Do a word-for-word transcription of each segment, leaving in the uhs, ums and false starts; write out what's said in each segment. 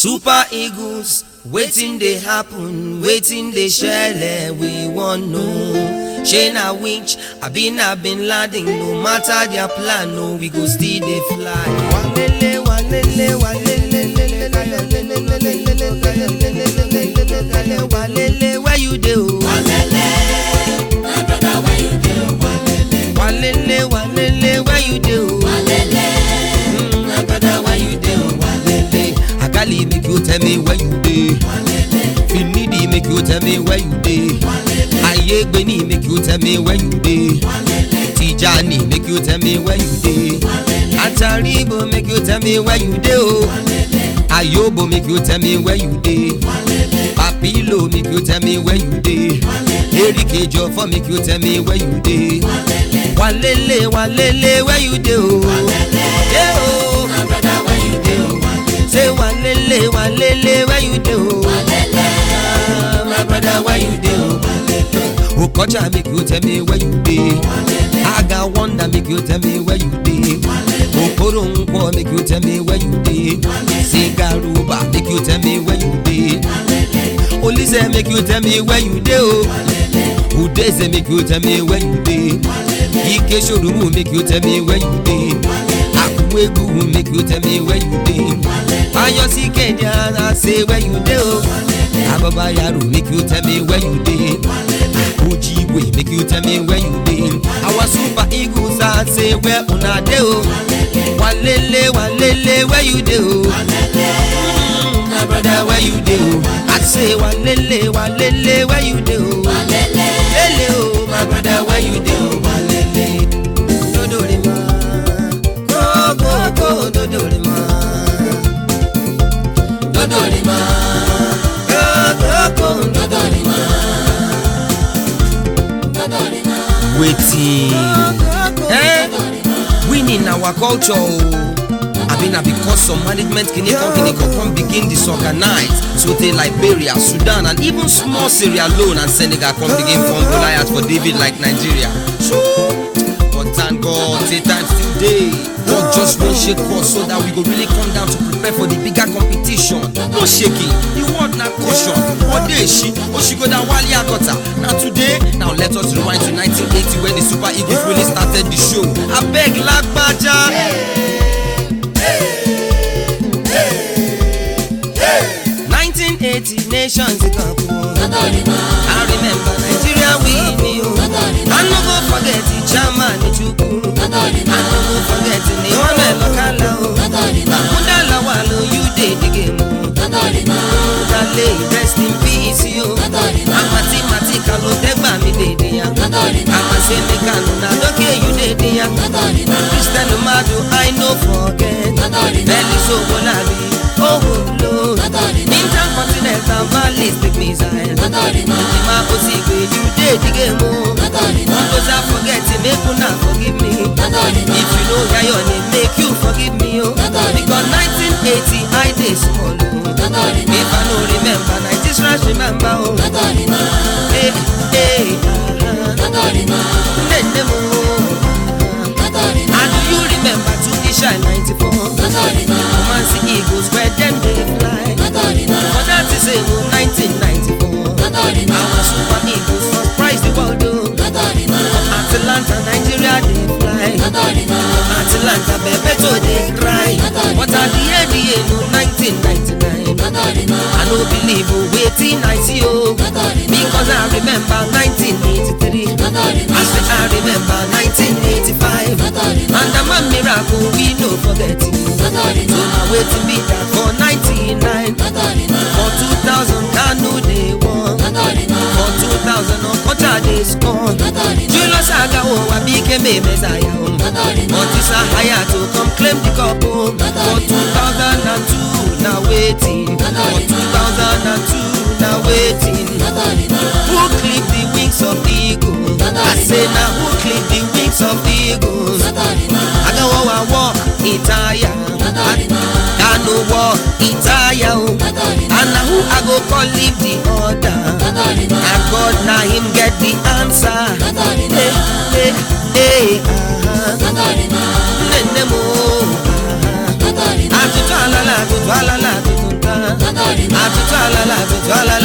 Super Eagles, waiting they happen, waiting they share, we want know. Shayna Winch, I been I been landing, no matter their plan, no, we go still they fly. Walele, walele, walele, walele, where you do? Walele, my brother, where you do? Walele, walele, where you do? Walele, my brother, where you do? Walele, Agali make you tell me where you do. Finidi make you tell me where you do. Ayegbeni make you tell me where you do. Tijani make you tell me where you do. Ataribo make you tell me where you do. Ayobo make you tell me where you do. Papilo make you tell me where you do. Erike Jofo make you tell me where you do. Walele, walele, where you do? Yeah, oh, My brother, where you do? say walele, walele, where you do? Walele, my brother, where you do? Okocha make you tell me where you do. Aga Wonder make you tell me where you do. Okoronko make you tell me where you do. Sigaruba make you tell me where you do. Olise make you tell me where you do. Udeze make you tell me where you do. Ike Shorumu make you tell me where you do. Akuwegu make you tell me where you do. Ayosi Kenya say where you do. Ababa Yaru make you tell me where you do. Ojibwe make you tell me where you do. Our Super Eagles I say where una do. Walele, walele, where you do? Mm, my brother, where you do? I say walele, walele, where you do? Walele, Lele, oh, my brother, where you do? Walele, dodorima, go go go, dodorima, dodorima, go go go, dodorima, Dodorima, waiting, eh? Winning our culture. I been because some management can come begin disorganize. So they Liberia, Sudan, and even small Sierra Leone and Senegal come begin form Goliath for David like Nigeria. But thank God, say time still day. God just won't shake us so that we go really come down to prepare for the bigger competition. No shaking, the word na caution. What day she, or she go down Wali Akota. Now today, now let us rewind to nineteen eighty when the Super Eagles really started the show. I beg Lagbaja. nineteen eighty nations cup. Dodorima, I remember Nigeria with me. I no go forget the German Chuku. I Dodorima, no go forget the Leone Lokala. Dodorima, Mudala Walo, you did the game. Dodorima, Dale, rest in peace, yo. Dodorima, Amati Matika lo tegba mi dede ya. Dodorima, Amase me kanu na doke you dede ya. Dodorima, Christian Madu, I no forget. Dodorima, Belly so bolari, oh Lord. Dodorima, Intercontinental ballistic missile. Dodorima, Ma Osigwe, you did the game. Dodorima, Because I forget to make una forgive me. Dodorima, If you know where your name, make you forgive me. Oh. Because nineteen eighty, I did small. Oh. Dodorima, If I don't remember, nineties rush remember. Oh. Dodorima, Hey, hey, uh-huh. Dodorima, Then them, oh. Dodorima, And do you remember to Isha ninety-four? Dodorima, Comanche Eagles where them they fly. Dodorima, For that is a nineteen ninety-four. Dodorima, Our Super Eagles surprise the world. Oh. Dodorima, Atlanta, Nigeria, they fly. Dodorima, Atlanta, Bebeto, they cry. But at the end, the no nineteen ninety-nine. Dodorima, I don't believe oh, waiting, I see you. Because I remember nineteen eighty-three. I say I remember nineteen eighty-five. And the man miracle, we no forget it. So now waiting be that for ninety-nine. For two thousand, I know they won. For two thousand, no Kocha they score. Julius Agawo, I became a messiah. But it's a higher to come claim the cup. For two thousand two, now waiting. For two thousand two, now waiting. Who clip the wings of the eagle? I say now who clip the wings of the eagles? I go I walk Itaya. I no walk Itaya. And now who I go call leave the order? And God now him get the answer. Hey, hey, hey, uh-huh. Nene mo, uh-huh. Atutu alala, tutu alala, tutu ta.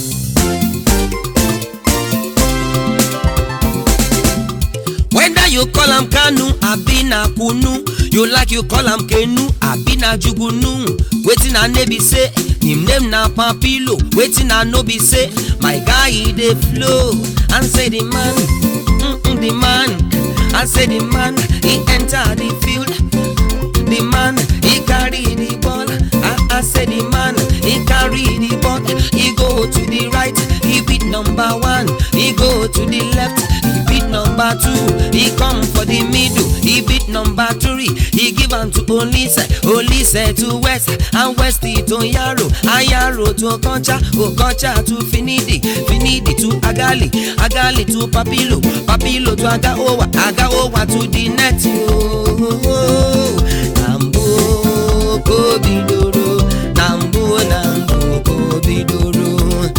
Whether you call am Kanu, Abina Kunu, you like you call am Kenu, Abina Jugunu. Waiting I never say, him name na Papilo. Waiting I no be say, my guy he dey flow. And say the man, mm-mm, the man. I say the man, he enter the field. The man, he carry the ball. I, I say the man, he carry the ball. He go to the right, he beat number one. He go to the left, he beat number two. He come for the middle, he beat number three. He give am to Olise, Olise to West, and West to Yaro, Ayaro to Okocha, Okocha to Finidi, Finidi to Agali, Agali to Papilo, Papilo to Agaowa, Agaowa to the net. Oh, Nambo Kobidoro, Nambo Nambo Kobidoro.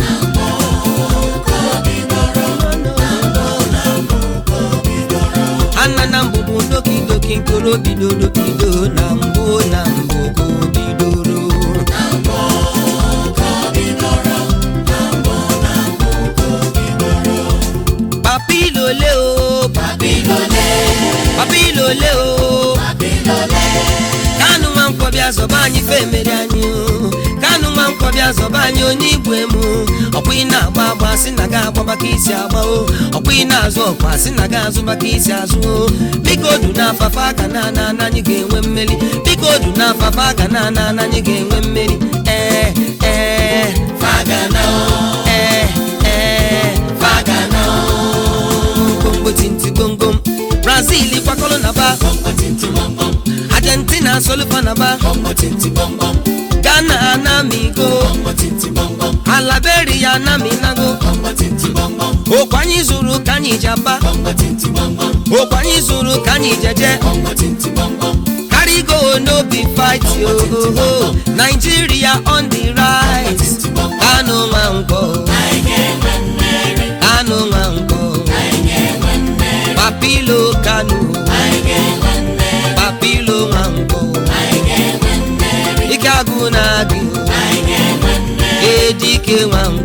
Nambo doki doki koro bidodo bido nambo nambo ko bidoro nambo ko bidoro nambo nambo ko bidoro papilo le o papilo le papilo le o papilo le Kanu man ko bia so ba nyi fe mere anyi o Kanu man ko bia so ba nyi onigwe mu Okwina agba agba si na ga agba maka isi agba o Okwina azụ ọkwa si na ga azụ maka isi azụ o Biko du na afafa ka na na na anyị ga-enwe mmeri Biko du na afafa ka na na na anyị ga-enwe mmeri Eh eh fagana o Eh eh fagana o Bongo tinti gongom Brazil kwakọlọ na ba Bongo tinti bongbom Argentina solufa na ba Bongo tinti bongbom Ghana anamigo Bongo tinti bongbom Alaberia naminago Bongo tinti bongbom Okwanyi zuru kanyi jamba Bongo tinti bongbom Okwanyi zuru kanyi jeje Bongo tinti bongbom Carry go no be fight yo Nigeria on the rise Kanu mango Kanu mango Papilo Kanu Papilo mango Ikagunagi Edike mango